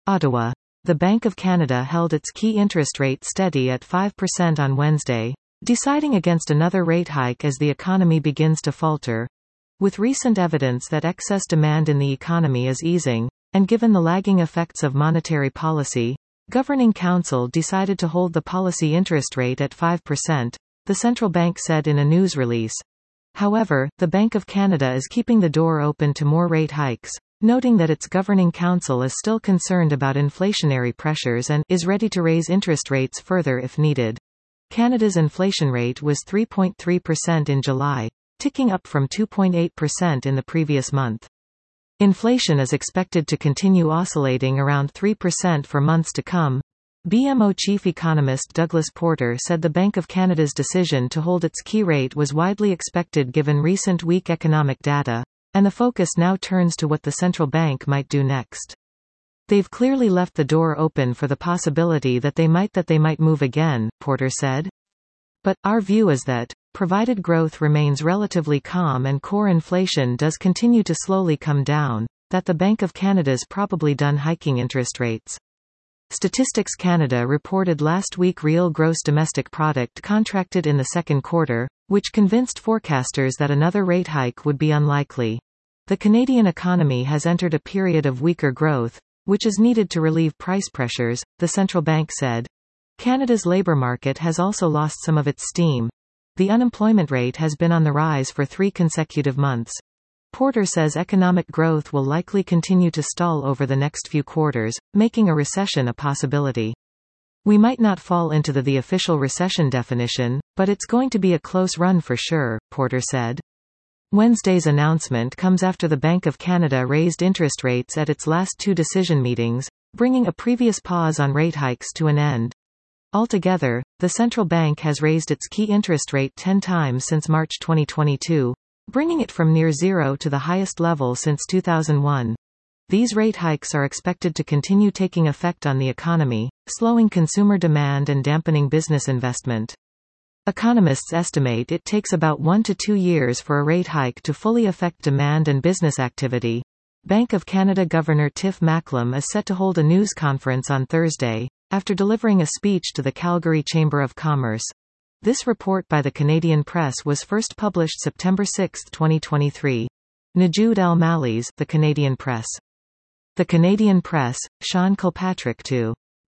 Ottawa. The Bank of Canada held its key interest rate steady at 5% on Wednesday, deciding against another rate hike as the economy begins to falter. With recent evidence that excess demand in the economy is easing, and given the lagging effects of monetary policy, Governing Council decided to hold the policy interest rate at 5%, the central bank said in a news release. However, the Bank of Canada is keeping the door open to more rate hikes, noting that its Governing Council is still concerned about inflationary pressures and is ready to raise interest rates further if needed. Canada's inflation rate was 3.3% in July, ticking up from 2.8% in the previous month. Inflation is expected to continue oscillating around 3% for months to come. BMO chief economist Douglas Porter said the Bank of Canada's decision to hold its key rate was widely expected given recent weak economic data, and the focus now turns to what the central bank might do next. They've clearly left the door open for the possibility that they might move again, Porter said. But our view is that, provided growth remains relatively calm and core inflation does continue to slowly come down, that the Bank of Canada's probably done hiking interest rates. Statistics Canada reported last week real gross domestic product contracted in the second quarter, which convinced forecasters that another rate hike would be unlikely. The Canadian economy has entered a period of weaker growth, which is needed to relieve price pressures, the central bank said. Canada's labour market has also lost some of its steam. The unemployment rate has been on the rise for 3 consecutive months. Porter says economic growth will likely continue to stall over the next few quarters, making a recession a possibility. We might not fall into the official recession definition, but it's going to be a close run for sure, Porter said. Wednesday's announcement comes after the Bank of Canada raised interest rates at its last 2 decision meetings, bringing a previous pause on rate hikes to an end. Altogether, the central bank has raised its key interest rate 10 times since March 2022, bringing it from near zero to the highest level since 2001. These rate hikes are expected to continue taking effect on the economy, slowing consumer demand and dampening business investment. Economists estimate it takes about 1 to 2 years for a rate hike to fully affect demand and business activity. Bank of Canada Governor Tiff Macklem is set to hold a news conference on Thursday, after delivering a speech to the Calgary Chamber of Commerce. This report by the Canadian Press was first published September 6, 2023. Najoud El Mallies, The Canadian Press. The Canadian Press, Sean Kilpatrick 2.